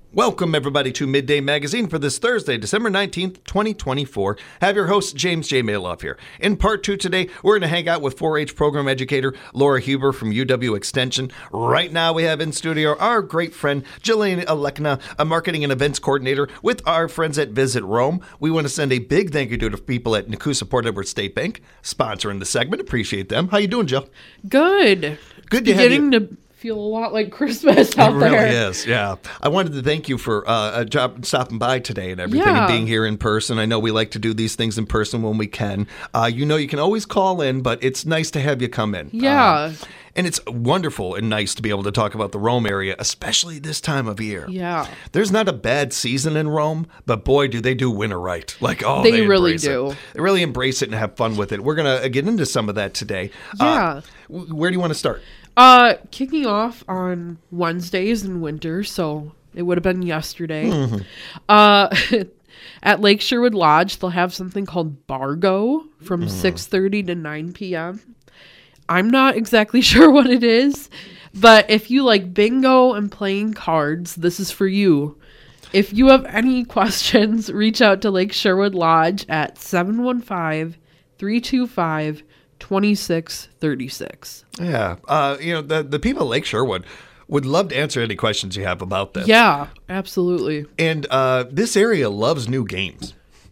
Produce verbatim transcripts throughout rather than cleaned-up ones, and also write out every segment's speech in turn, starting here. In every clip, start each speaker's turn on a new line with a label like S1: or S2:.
S1: Welcome, everybody, to Midday Magazine for this Thursday, December nineteenth, twenty twenty-four. Have your host, James J. Maloff here. In part two today, we're going to hang out with four H program educator Laura Huber from U W Extension. Right now, we have in studio our great friend, Jillian Alekna, a marketing and events coordinator with our friends at Visit Rome. We want to send a big thank you to the people at Nakusa Port Edward State Bank, sponsoring the segment. Appreciate them. How you doing, Jill?
S2: Good.
S1: Good to have you.
S2: To feel a lot like Christmas out
S1: it
S2: there.
S1: It really is, yeah. I wanted to thank you for uh, a job stopping by today and everything,
S2: yeah.
S1: and being here in person. I know we like to do these things in person when we can. Uh, you know, you can always call in, but it's nice to have you come in.
S2: Yeah.
S1: Uh, and it's wonderful and nice to be able to talk about the Rome area, especially this time of year.
S2: Yeah.
S1: There's not a bad season in Rome, but boy, do they do winter right. Like, oh,
S2: they,
S1: they
S2: really
S1: embrace
S2: do.
S1: It. They really embrace it and have fun with it. We're going to get into some of that today.
S2: Yeah.
S1: Uh, where do you want to start?
S2: Uh, kicking off on Wednesdays in winter, so it would have been yesterday. Mm-hmm. Uh, at Lake Sherwood Lodge, they'll have something called Bargo from mm. six thirty to nine p.m. I'm not exactly sure what it is, but if you like bingo and playing cards, this is for you. If you have any questions, reach out to Lake Sherwood Lodge at seven one five, three two five, twenty-six thirty-six.
S1: Yeah. Uh, you know, the, the people at Lake Sherwood would love to answer any questions you have about this.
S2: Yeah, absolutely.
S1: And uh, this area loves new games.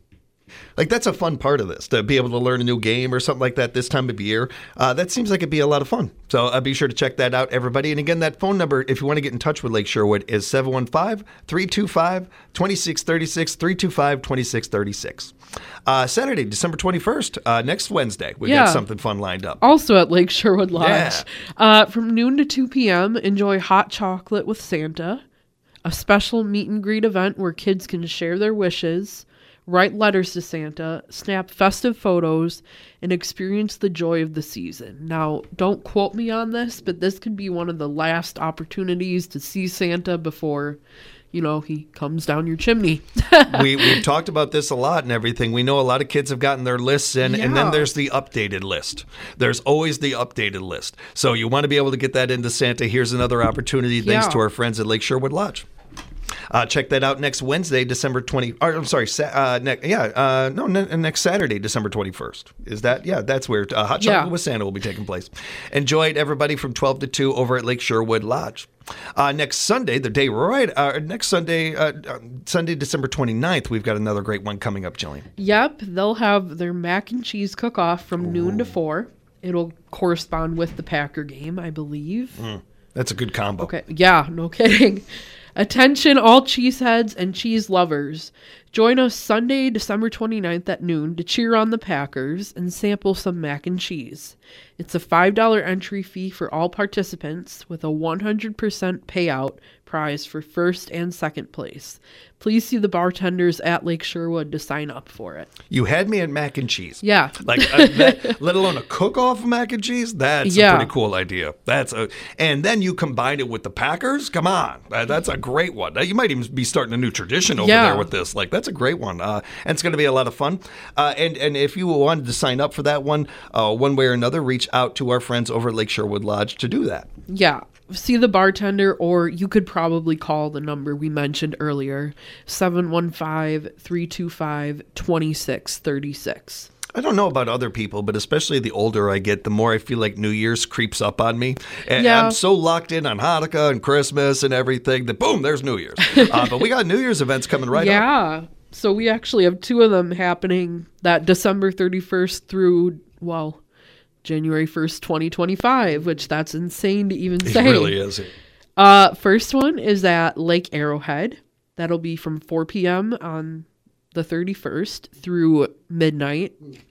S1: Like, that's a fun part of this, to be able to learn a new game or something like that this time of year. Uh, that seems like it'd be a lot of fun. So uh, be sure to check that out, everybody. And again, that phone number, if you want to get in touch with Lake Sherwood, is seven one five, three two five, two six three six, three two five, two six three six. Uh, Saturday, December twenty-first, uh, next Wednesday, we
S2: yeah.
S1: got something fun lined up.
S2: Also at Lake Sherwood Lodge.
S1: Yeah.
S2: Uh, from noon to two p.m., enjoy hot chocolate with Santa, a special meet and greet event where kids can share their wishes, write letters to Santa, snap festive photos, and experience the joy of the season. Now, don't quote me on this, but this could be one of the last opportunities to see Santa before, you know, he comes down your chimney.
S1: we, we've talked about this a lot and everything. We know a lot of kids have gotten their lists in,
S2: yeah.
S1: and then there's the updated list. There's always the updated list. So you want to be able to get that into Santa. Here's another opportunity thanks
S2: yeah.
S1: to our friends at Lake Sherwood Lodge. Uh, check that out next Wednesday, December twentieth. Or, I'm sorry, uh, ne- yeah, uh, no, ne- next Saturday, December twenty-first. Is that? Yeah, that's where uh, Hot Chocolate
S2: yeah.
S1: with Santa will be taking place. Enjoy it, everybody, from twelve to two over at Lake Sherwood Lodge. Uh, next Sunday, the day right, uh, next Sunday, uh, uh, Sunday, December twenty-ninth, we've got another great one coming up, Jillian.
S2: Yep, they'll have their mac and cheese cook-off from Ooh. noon to four. It'll correspond with the Packer game, I believe.
S1: Mm, that's a good combo.
S2: Okay, yeah, no kidding. Attention all cheeseheads and cheese lovers. Join us Sunday, December twenty-ninth at noon to cheer on the Packers and sample some mac and cheese. It's a five dollars entry fee for all participants with a one hundred percent payout prize for first and second place. Please see the bartenders at Lake Sherwood to sign up for it.
S1: You had me at mac and cheese.
S2: Yeah.
S1: Like, uh, that, let alone a cook-off of mac and cheese? That's
S2: yeah.
S1: a pretty cool idea. That's a, and then you combine it with the Packers? Come on. Uh, that's a great one. You might even be starting a new tradition over
S2: yeah.
S1: there with this. Like, that's a great one. Uh, and it's going to be a lot of fun. Uh, and, and if you wanted to sign up for that one, uh, one way or another, reach out to our friends over at Lake Sherwood Lodge to do that.
S2: Yeah. See the bartender, or you could probably call the number we mentioned earlier, seven one five, three two five, two six three six.
S1: I don't know about other people, but especially the older I get, the more I feel like New Year's creeps up on me. And
S2: yeah.
S1: I'm so locked in on Hanukkah and Christmas and everything that, boom, there's New Year's. uh, but we got New Year's events coming right
S2: yeah.
S1: up.
S2: Yeah. So we actually have two of them happening that December thirty-first through, well, January first, twenty twenty-five, which that's insane to even say.
S1: It really is.
S2: Uh, first one is at Lake Arrowhead. That'll be from four p.m. on the thirty-first through midnight.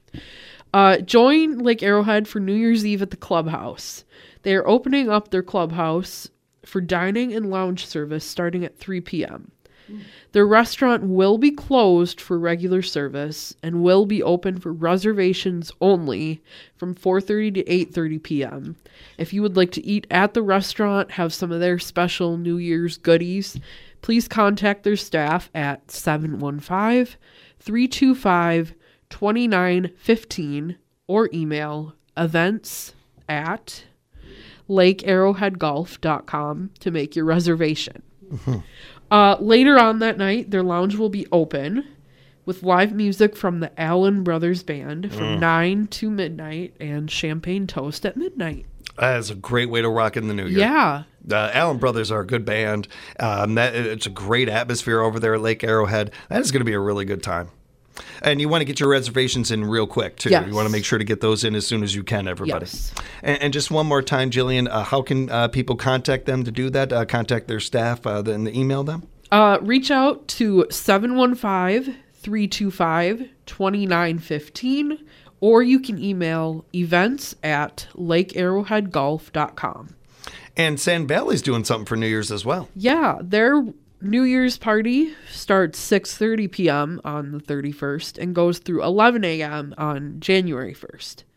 S2: Uh, join Lake Arrowhead for New Year's Eve at the clubhouse. They are opening up their clubhouse for dining and lounge service starting at three p.m. Their restaurant will be closed for regular service and will be open for reservations only from four thirty to eight thirty p.m. If you would like to eat at the restaurant, have some of their special New Year's goodies, please contact their staff at seven one five, three two five, two nine one five or email events at lake arrowhead golf dot com to make your reservation. Mm-hmm. Uh, later on that night, their lounge will be open with live music from the Allen Brothers Band from mm. nine to midnight and champagne toast at midnight.
S1: That is a great way to rock in the new year.
S2: Yeah.
S1: Uh, Allen Brothers are a good band. Um, that It's a great atmosphere over there at Lake Arrowhead. That is going to be a really good time. And you want to get your reservations in real quick, too.
S2: Yes.
S1: You want to make sure to get those in as soon as you can, everybody.
S2: Yes.
S1: And, and just one more time, Jillian, uh, how can uh, people contact them to do that? Uh, contact their staff uh, and email them?
S2: Uh, reach out to seven one five, three two five, two nine one five, or you can email events at lake arrowhead golf dot com.
S1: And Sand Valley's doing something for New Year's as well.
S2: Yeah, their New Year's party starts six thirty p.m. on the thirty-first and goes through eleven a.m. on January first.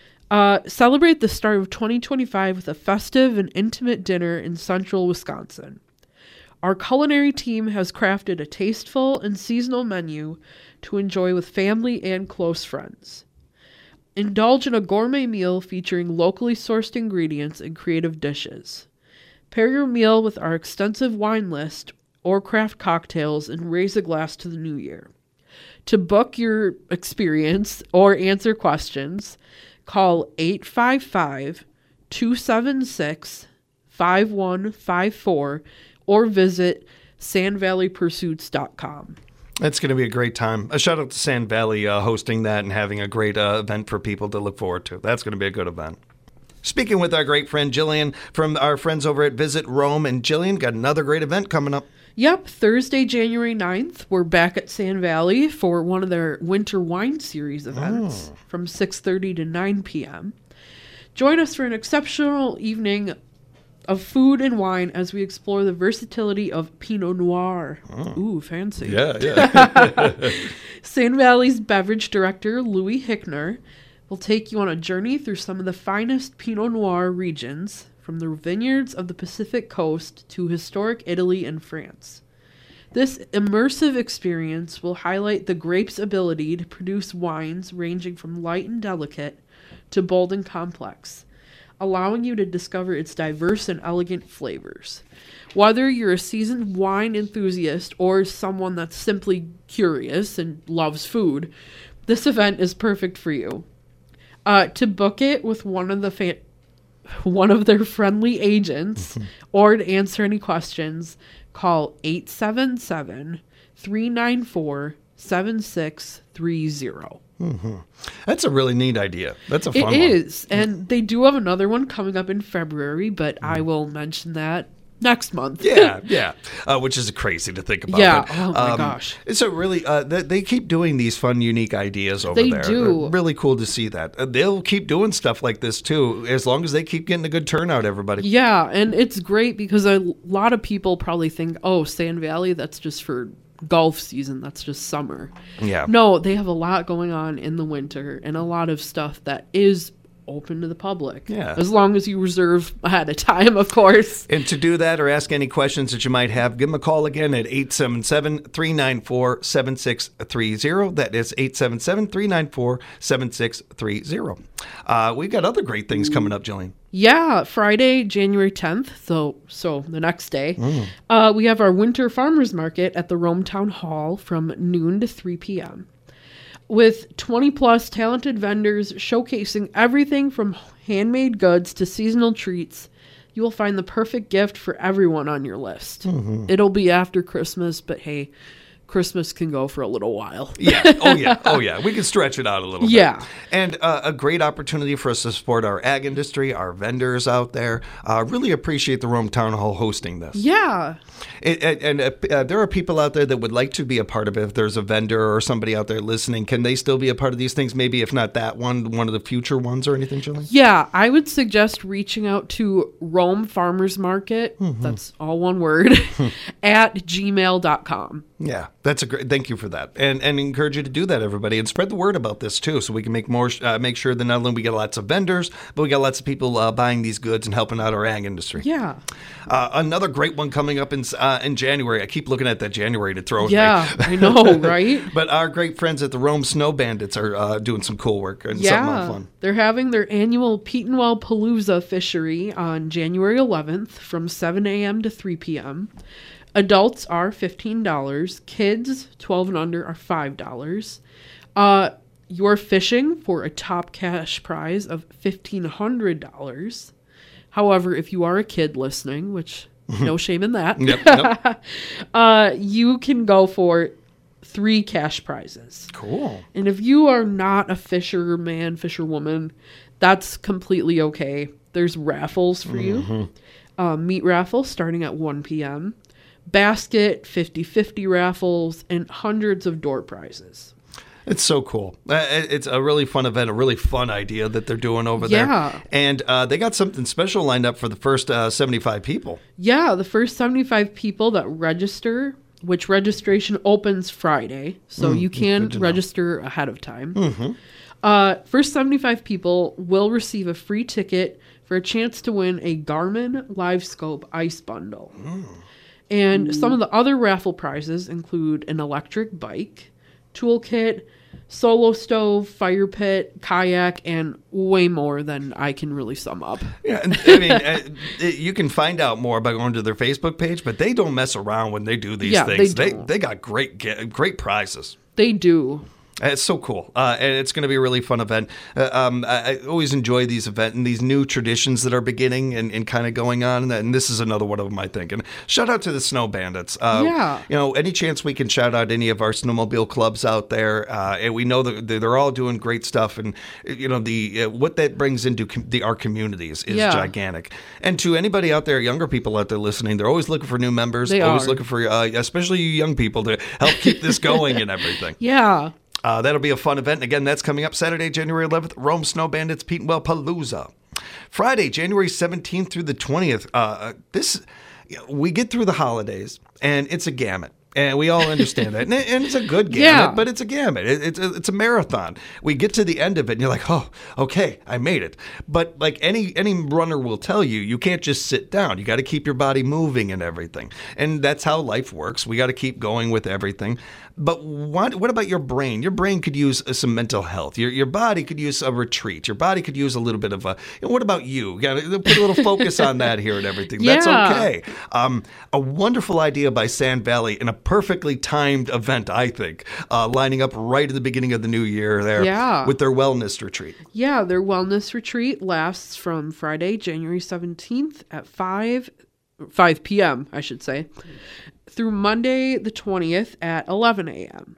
S2: Uh, celebrate the start of twenty twenty-five with a festive and intimate dinner in central Wisconsin. Our culinary team has crafted a tasteful and seasonal menu to enjoy with family and close friends. Indulge in a gourmet meal featuring locally sourced ingredients and creative dishes. Pair your meal with our extensive wine list or craft cocktails and raise a glass to the new year. To book your experience or answer questions, call eight five five, two seven six, five one five four or visit sand valley pursuits dot com.
S1: It's going to be a great time. A shout out to Sand Valley uh, hosting that and having a great uh, event for people to look forward to. That's going to be a good event. Speaking with our great friend Jillian from our friends over at Visit Rome. And Jillian, got another great event coming up.
S2: Yep, Thursday, January ninth, we're back at Sand Valley for one of their Winter Wine Series events oh. from six thirty to nine p.m. Join us for an exceptional evening of food and wine as we explore the versatility of Pinot Noir. Oh. Ooh, fancy.
S1: Yeah, yeah.
S2: Sand Valley's beverage director, Louis Hickner, will take you on a journey through some of the finest Pinot Noir regions, from the vineyards of the Pacific coast to historic Italy and France. This immersive experience will highlight the grape's ability to produce wines ranging from light and delicate to bold and complex, allowing you to discover its diverse and elegant flavors. Whether you're a seasoned wine enthusiast or someone that's simply curious and loves food, this event is perfect for you. Uh, to book it with one of the fa- one of their friendly agents or to answer any questions, call eight seven seven, three nine four, seven six three zero.
S1: Mm-hmm. That's a really neat idea. That's a fun one.
S2: It is. And they do have another one coming up in February, but mm. I will mention that next month.
S1: yeah, yeah. Uh, which is crazy to think about.
S2: Yeah.
S1: But,
S2: oh, my
S1: um,
S2: gosh.
S1: So really, uh, they, they keep doing these fun, unique ideas over
S2: they
S1: there.
S2: They do.
S1: Uh, really cool to see that. Uh, they'll keep doing stuff like this, too, as long as they keep getting a good turnout, everybody.
S2: Yeah, and it's great because a lot of people probably think, oh, Sand Valley, that's just for golf season, that's just summer.
S1: Yeah.
S2: No, they have a lot going on in the winter and a lot of stuff that is open to the public.
S1: Yeah.
S2: As long as you reserve ahead of time, of course.
S1: And to do that or ask any questions that you might have, give them a call again at eight seven seven, three nine four, seven six three zero. That is eight seven seven, three nine four, seven six three zero. Uh, we've got other great things coming up, Jillian.
S2: Yeah, Friday, January tenth, so so the next day, mm. uh, we have our Winter Farmers Market at the Rome Town Hall from noon to three p.m. with twenty plus talented vendors showcasing everything from handmade goods to seasonal treats. You will find the perfect gift for everyone on your list. Mm-hmm. It'll be after Christmas, but hey, Christmas can go for a little while.
S1: yeah. Oh, yeah. Oh, yeah. We can stretch it out a little
S2: yeah.
S1: bit. And uh, a great opportunity for us to support our ag industry, our vendors out there. Uh, really appreciate the Rome Town Hall hosting this.
S2: Yeah.
S1: It, it, and uh, uh, there are people out there that would like to be a part of it. If there's a vendor or somebody out there listening, can they still be a part of these things? Maybe if not that one, one of the future ones or anything, Julie?
S2: Yeah. I would suggest reaching out to Rome Farmers Market, mm-hmm. that's all one word, at gmail dot com.
S1: Yeah, that's a great. Thank you for that, and and encourage you to do that, everybody, and spread the word about this too, so we can make more, uh, make sure that not only we get lots of vendors, but we got lots of people uh, buying these goods and helping out our ag industry.
S2: Yeah.
S1: Uh, another great one coming up in uh, in January. I keep looking at that January and it throws
S2: yeah,
S1: me.
S2: I know, right?
S1: But our great friends at the Rome Snow Bandits are uh, doing some cool work and
S2: yeah,
S1: something fun.
S2: They're having their annual Petenwell Palooza fishery on January eleventh from seven a.m. to three p.m. Adults are fifteen dollars. Kids twelve and under are five dollars. Uh, you're fishing for a top cash prize of fifteen hundred dollars. However, if you are a kid listening, which no shame in that,
S1: yep, yep.
S2: uh, you can go for three cash prizes.
S1: Cool.
S2: And if you are not a fisherman, fisherwoman, that's completely okay. There's raffles for mm-hmm. you. Uh, meat raffle starting at one p.m. Basket, fifty-fifty raffles, and hundreds of door prizes.
S1: It's so cool. Uh, it's a really fun event, a really fun idea that they're doing over there.
S2: Yeah.
S1: And uh, they got something special lined up for the first uh, seventy-five people.
S2: Yeah, the first seventy-five people that register, which registration opens Friday, so mm, you can register ahead of time.
S1: Mm-hmm.
S2: Uh, first seventy-five people will receive a free ticket for a chance to win a Garmin LiveScope Ice Bundle.
S1: Mm.
S2: And
S1: Ooh.
S2: Some of the other raffle prizes include an electric bike, toolkit, solo stove, fire pit, kayak, and way more than I can really sum up.
S1: Yeah, I mean, uh, you can find out more by going to their Facebook page, but they don't mess around when they do these
S2: yeah,
S1: things.
S2: They,
S1: they they got great great prizes.
S2: They do.
S1: It's so cool, uh, and it's going to be a really fun event. Uh, um, I, I always enjoy these events and these new traditions that are beginning and, and kind of going on, and, and this is another one of them, I think. And shout out to the Snow Bandits. Uh,
S2: yeah.
S1: You know, any chance we can shout out any of our snowmobile clubs out there, uh, and we know that they're all doing great stuff, and you know the uh, what that brings into com- the, our communities is
S2: yeah.
S1: gigantic. And to anybody out there, younger people out there listening, they're always looking for new members.
S2: They
S1: always
S2: are.
S1: looking for, uh, especially you young people, to help keep this going and everything.
S2: Yeah.
S1: Uh, that'll be a fun event. And again, that's coming up Saturday, January eleventh, Rome Snow Bandits Petenwell Palooza. Friday, January seventeenth through the twentieth. Uh, this you know, we get through the holidays, and it's a gamut. And we all understand that. And, it, and it's a good gamut,
S2: yeah.
S1: but it's a gamut. It, it's, a, it's a marathon. We get to the end of it, and you're like, oh, okay, I made it. But like any any runner will tell you, you can't just sit down. You got to keep your body moving and everything. And that's how life works. We got to keep going with everything. But what what about your brain? Your brain could use uh, some mental health. Your your body could use a retreat. Your body could use a little bit of a. You know, what about you? You got to put a little focus on that here and everything.
S2: Yeah.
S1: That's okay. Um, a wonderful idea by Sand Valley and a perfectly timed event, I think, uh, lining up right at the beginning of the new year there
S2: yeah.
S1: with their wellness retreat.
S2: Yeah, their wellness retreat lasts from Friday, January seventeenth at five p.m., I should say, through Monday the twentieth at eleven a.m.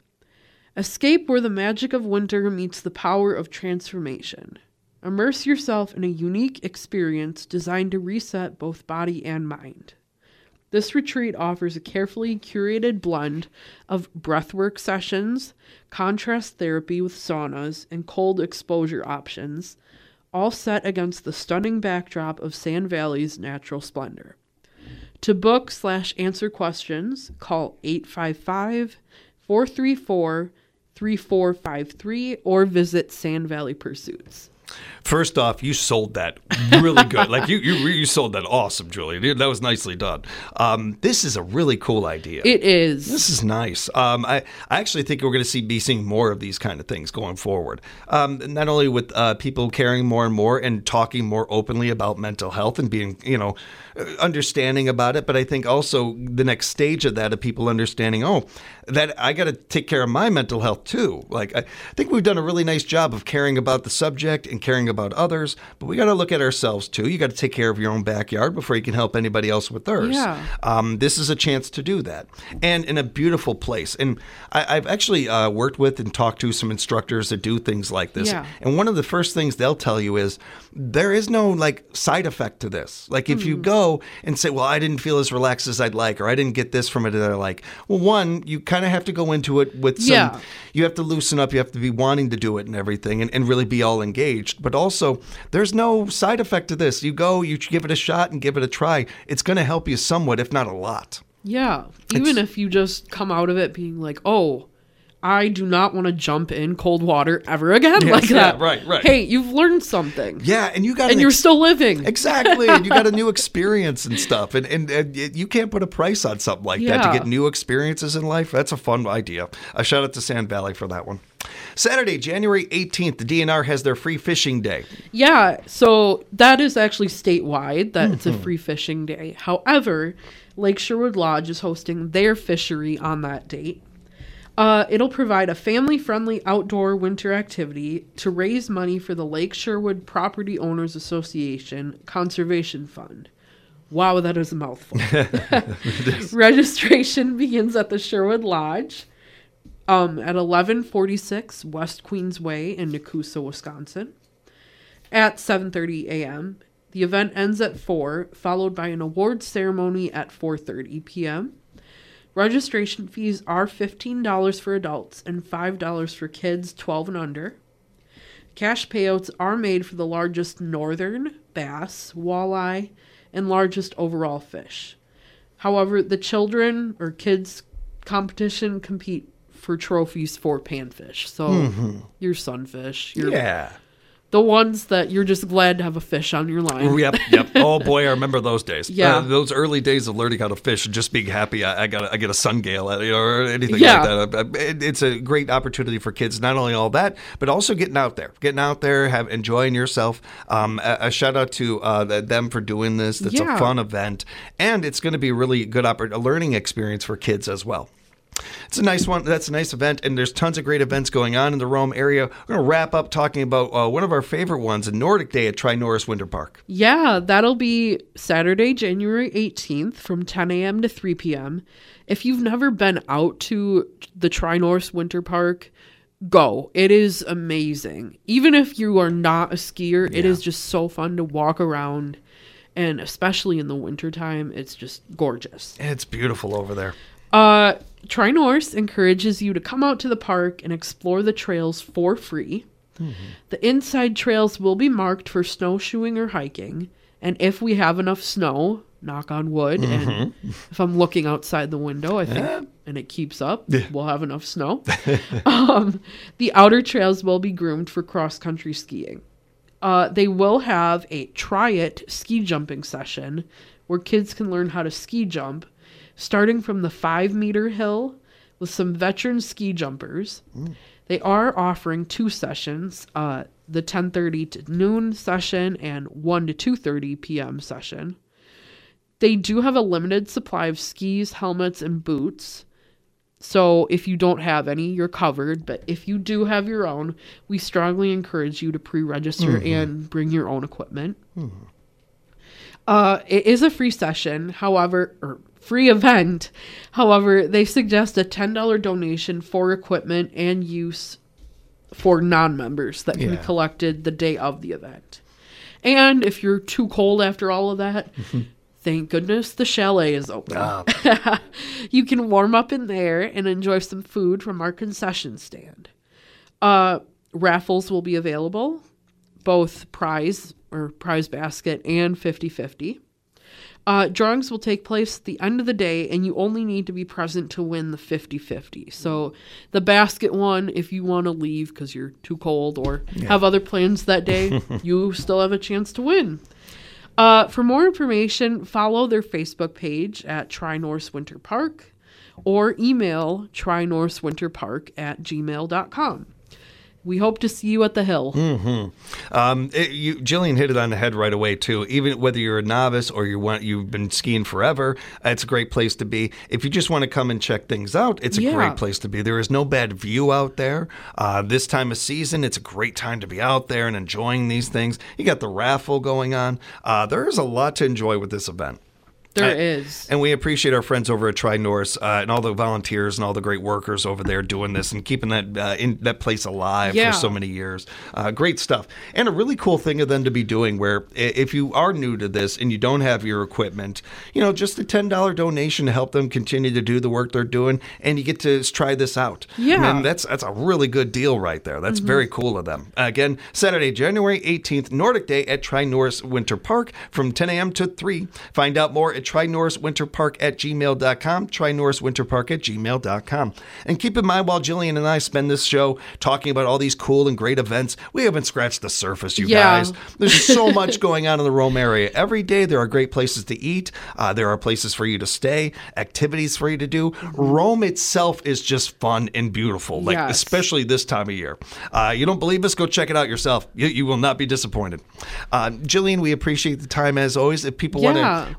S2: Escape where the magic of winter meets the power of transformation. Immerse yourself in a unique experience designed to reset both body and mind. This retreat offers a carefully curated blend of breathwork sessions, contrast therapy with saunas, and cold exposure options, all set against the stunning backdrop of Sand Valley's natural splendor. To book slash answer questions, call eight five five, four three four, three four five three or visit Sand Valley Pursuits.
S1: First off, you sold that really good. Like you, you, you sold that awesome, Julie. That was nicely done. Um, this is a really cool idea.
S2: It is.
S1: This is nice. Um, I, I actually think we're going to see be seeing more of these kind of things going forward. Um, not only with uh, people caring more and more and talking more openly about mental health and being, you know, understanding about it, but I think also the next stage of that of people understanding, oh, that I got to take care of my mental health too. Like I think we've done a really nice job of caring about the subject and caring about others, but we got to look at ourselves too. You got to take care of your own backyard before you can help anybody else with theirs.
S2: Yeah.
S1: Um, this is a chance to do that, and in a beautiful place. And I, I've actually uh, worked with and talked to some instructors that do things like this.
S2: Yeah.
S1: And one of the first things they'll tell you is there is no like side effect to this. Like if mm. you go and say, well, I didn't feel as relaxed as I'd like, or I didn't get this from it that I like. Well, one, you kind of have to go into it with some,
S2: yeah.
S1: you have to loosen up, you have to be wanting to do it and everything and, and really be all engaged. But also, there's no side effect to this. You go, you give it a shot and give it a try. It's going to help you somewhat, if not a lot.
S2: Yeah. Even
S1: It's-
S2: if you just come out of it being like, oh, I do not want to jump in cold water ever again
S1: Yes,
S2: like
S1: yeah,
S2: that.
S1: right, right.
S2: Hey, you've learned something.
S1: Yeah, and you got
S2: And
S1: an
S2: you're
S1: ex-
S2: still living.
S1: Exactly, and you got a new experience and stuff, and, and and you can't put a price on something like that to
S2: Yeah.
S1: get new experiences in life. That's a fun idea. A shout out to Sand Valley for that one. Saturday, January eighteenth, the D N R has their free fishing day.
S2: Yeah, so that is actually statewide, that it's a free fishing day. However, Lake Sherwood Lodge is hosting their fishery on that date. Uh, it'll provide a family-friendly outdoor winter activity to raise money for the Lake Sherwood Property Owners Association Conservation Fund. Wow, that is a mouthful. Registration begins at the Sherwood Lodge um, at eleven forty-six West Queens Way in Nakusa, Wisconsin, at seven thirty a.m. The event ends at four, followed by an awards ceremony at four thirty p.m. Registration fees are fifteen dollars for adults and five dollars for kids twelve and under. Cash payouts are made for the largest northern bass, walleye, and largest overall fish. However, the children or kids competition compete for trophies for panfish. So mm-hmm. your sunfish, your
S1: yeah.
S2: the ones that you're just glad to have a fish on your line.
S1: Yep, yep. Oh boy, I remember those days.
S2: Yeah,
S1: uh, those early days of learning how to fish and just being happy. I, I got, a, I get a sungale, you know, or anything
S2: yeah.
S1: like that. It, it's a great opportunity for kids. Not only all that, but also getting out there, getting out there, have enjoying yourself. Um, a, a shout out to uh, them for doing this. It's
S2: yeah.
S1: a fun event, and it's going to be a really good oppor- a learning experience for kids as well. It's a nice one. That's a nice event, and there's tons of great events going on in the Rome area. We're going to wrap up talking about uh, one of our favorite ones, a Nordic Day at Tri-Norris Winter Park.
S2: Yeah, that'll be Saturday, January eighteenth from ten a.m. to three p.m. If you've never been out to the Tri-Norris Winter Park, go. It is amazing. Even if you are not a skier, yeah. it is just so fun to walk around, and especially in the wintertime, it's just gorgeous.
S1: It's beautiful over there.
S2: Uh, Tri-Norris encourages you to come out to the park and explore the trails for free. Mm-hmm. The inside trails will be marked for snowshoeing or hiking. And if we have enough snow, knock on wood, mm-hmm. and if I'm looking outside the window, I think, yeah. and it keeps up, yeah. we'll have enough snow. um, the outer trails will be groomed for cross-country skiing. Uh, they will have a Try It ski jumping session where kids can learn how to ski jump, starting from the five-meter hill with some veteran ski jumpers. Mm. They are offering two sessions, uh, the ten thirty to noon session and one to two thirty p.m. session. They do have a limited supply of skis, helmets, and boots. So if you don't have any, you're covered. But if you do have your own, we strongly encourage you to pre-register mm-hmm. and bring your own equipment. Mm-hmm. Uh, it is a free session, however, or free event. However, they suggest a ten dollars donation for equipment and use for non-members that can yeah. be collected the day of the event. And if you're too cold after all of that, thank goodness the chalet is open. Ah. You can warm up in there and enjoy some food from our concession stand. Uh, raffles will be available, both prize or prize basket and fifty-fifty. Uh, drawings will take place at the end of the day, and you only need to be present to win the fifty-fifty. So the basket one, if you want to leave because you're too cold or yeah. have other plans that day, you still have a chance to win. Uh, for more information, follow their Facebook page at Tri-Norris Winter Park or email trinorriswinterpark at gmail dot com. We hope to see you at the hill.
S1: Mm-hmm. Um, it, you, Jillian hit it on the head right away, too. Even whether you're a novice or you want, you've been skiing forever, it's a great place to be. If you just want to come and check things out, it's a yeah. great place to be. There is no bad view out there. Uh, this time of season, it's a great time to be out there and enjoying these things. You got the raffle going on. Uh, there is a lot to enjoy with this event.
S2: There
S1: uh,
S2: is.
S1: And we appreciate our friends over at Tri-Norris uh, and all the volunteers and all the great workers over there doing this and keeping that uh, in that place alive
S2: yeah.
S1: for so many years. Uh, great stuff. And a really cool thing of them to be doing where if you are new to this and you don't have your equipment, you know, just a ten dollars donation to help them continue to do the work they're doing, and you get to try this out.
S2: Yeah.
S1: I mean, that's, that's a really good deal right there. That's mm-hmm. very cool of them. Uh, again, Saturday, January eighteenth, Nordic Day at Tri-Norris Winter Park from ten a.m. to three. Find out more at Tri-Norris Winter Park at gmail dot com, Tri-Norris Winter Park at gmail dot com. And keep in mind, while Jillian and I spend this show talking about all these cool and great events, we haven't scratched the surface, you
S2: yeah.
S1: guys. There's so much going on in the Rome area. Every day there are great places to eat. Uh, there are places for you to stay, activities for you to do. Mm-hmm. Rome itself is just fun and beautiful, like
S2: yes.
S1: especially this time of year. Uh, you don't believe us? Go check it out yourself. You, you will not be disappointed. Uh, Jillian, we appreciate the time as always. If people
S2: yeah.
S1: want to reach out to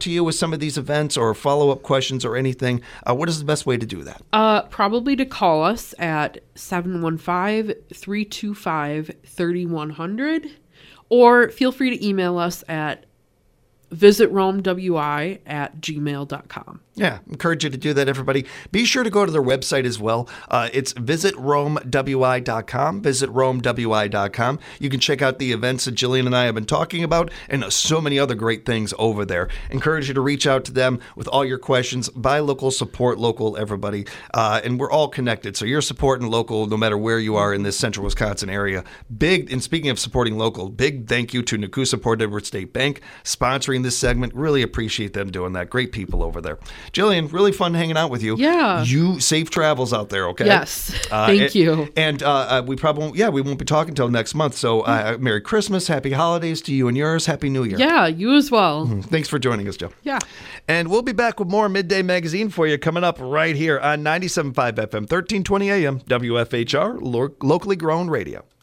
S1: to you with some of these events or follow-up questions or anything, uh, what is the best way to do that?
S2: Uh, probably to call us at seven one five, three two five, three one zero zero, or feel free to email us at visitromwi at gmail dot com.
S1: Yeah, encourage you to do that, everybody. Be sure to go to their website as well. Uh, it's visit rome w i dot com, visit rome w i dot com. You can check out the events that Jillian and I have been talking about and so many other great things over there. Encourage you to reach out to them with all your questions. Buy local, support local, everybody. Uh, and we're all connected, so you're supporting local no matter where you are in this central Wisconsin area. Big, and speaking of supporting local, big thank you to Nakusa Port Edward State Bank sponsoring this segment. Really appreciate them doing that. Great people over there. Jillian, really fun hanging out with you.
S2: Yeah.
S1: You safe travels out there, okay?
S2: Yes.
S1: Uh,
S2: Thank
S1: and,
S2: you.
S1: And uh, uh, we probably won't, yeah, we won't be talking until next month. So uh, Merry Christmas, Happy Holidays to you and yours. Happy New Year.
S2: Yeah, you as well.
S1: Mm-hmm. Thanks for joining us, Joe.
S2: Yeah.
S1: And we'll be back with more Midday Magazine for you coming up right here on ninety-seven point five F M, thirteen twenty A M, W F H R, lo- locally grown radio.